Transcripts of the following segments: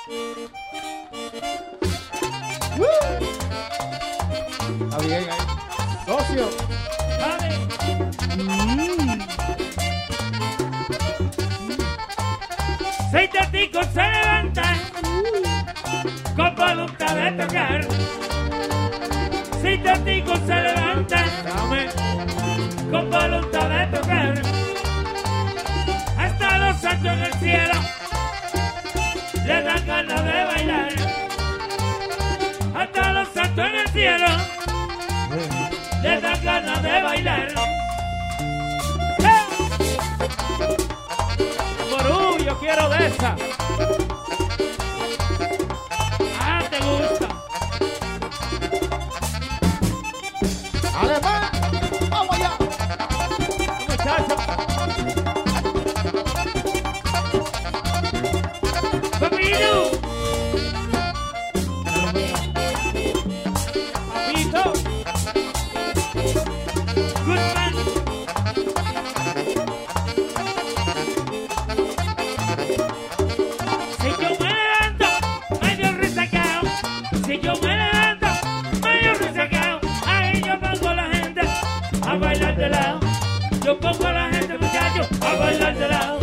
Está bien ahí. Socio. Seis taticos se levantan con voluntad de tocar. Seis taticos se levantan con voluntad de tocar. Hasta los santos en el cielo le dan ganas de bailar. Hasta los santos en el cielo le dan ganas de bailar. Morú, yo quiero de esa. Ah, te gusta. Alemán, vamos allá. Muchachos. Papito. Papito. Goodman. Si yo me levanto, medio resacado. Si yo me levanto, medio resacado. Ahí yo pongo a la gente a bailar de lado. Yo pongo a la gente, muchachos, a bailar de lado.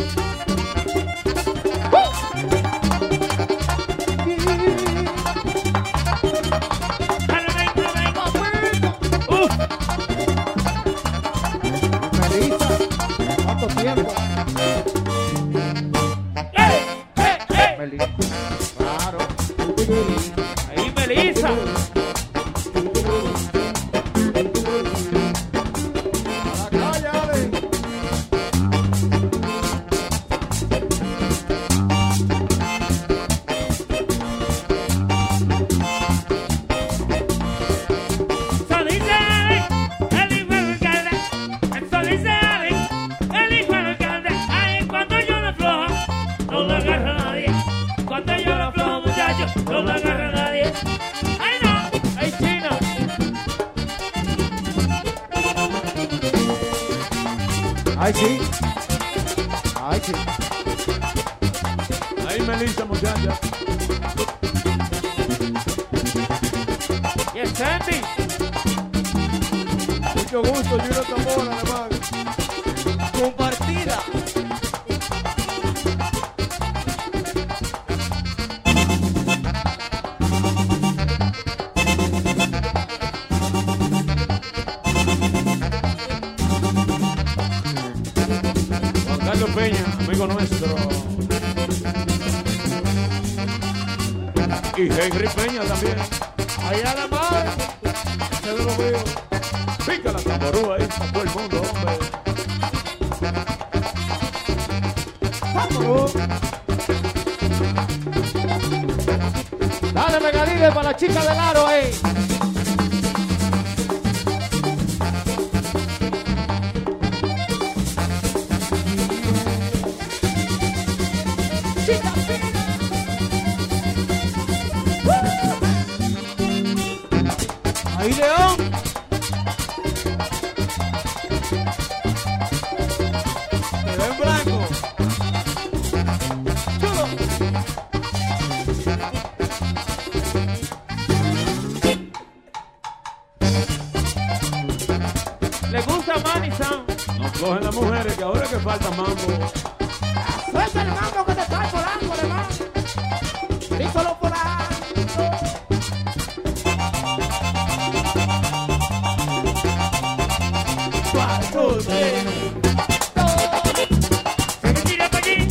Melissa, ¿cuánto tiempo? Melissa. Claro. Ahí, Melissa. A la calle, Ale. Eso dice Ale, el hijo del alcalde. Eso dice Ale, el hijo del alcalde. Ay, cuando yo lo aflojo, no lo agarra nadie. Cuando yo lo aflojo, muchachos, no lo agarra nadie. Ay, no. Ay, China. Ay, sí. Ay, sí. Ahí Melissa, muchacha. Y el Sandy. Mucho gusto, Giro Tambora, además. Compartida. Juan Carlos Peña, amigo nuestro. Y Henry Peña también. Allá la madre. Ese de los míos. Pica la tamborúa ahí para todo el mundo, hombre. Vámonos. Dale, Megadile, para la chica del aro ahí. Chica fina. Ahí, León. Te ven blanco. Chulo. ¿Le gusta Manny Sound? Nos cogen las mujeres que ahora que falta mambo. Suelta el mambo que te está volando, hermano. Díselo por ahí. Se me tira pa' allí.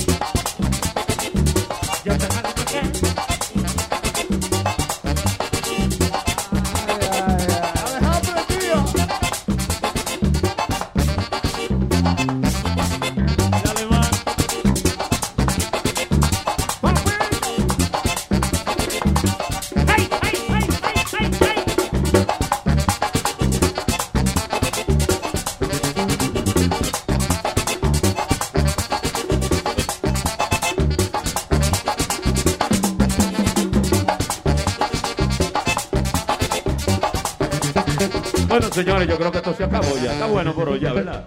Yo te mando pa' acá. Alejandro, tío. Dale más. ¡Ay, ay, ay, ay, ay, ay! Bueno, señores, yo creo que esto se acabó ya. Está bueno por hoy ya, ¿verdad?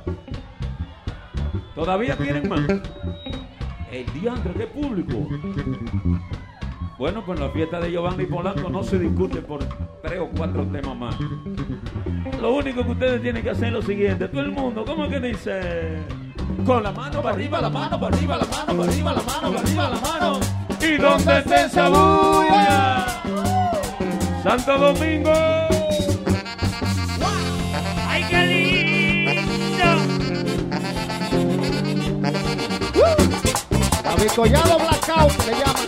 ¿Todavía quieren más? El diantre, qué público. Bueno, pues la fiesta de Giovanni Polanco no se discute por 3 o 4 temas más. Lo único que ustedes tienen que hacer es lo siguiente. Todo el mundo, ¿cómo es que dice? Con la mano para arriba, la mano para arriba, la mano para arriba, la mano para arriba, la mano. ¿Y dónde está esa bulla? Santo Domingo. ¡Ay, qué lindo! David Collado Blackout se llama.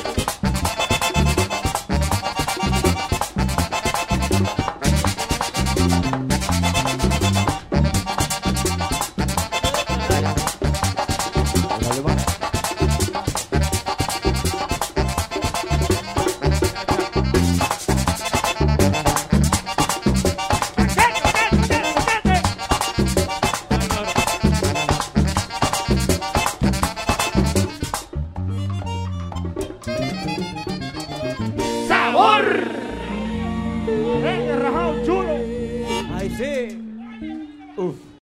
¡Sabor! Rajado chulo. Ay, sí. Uf.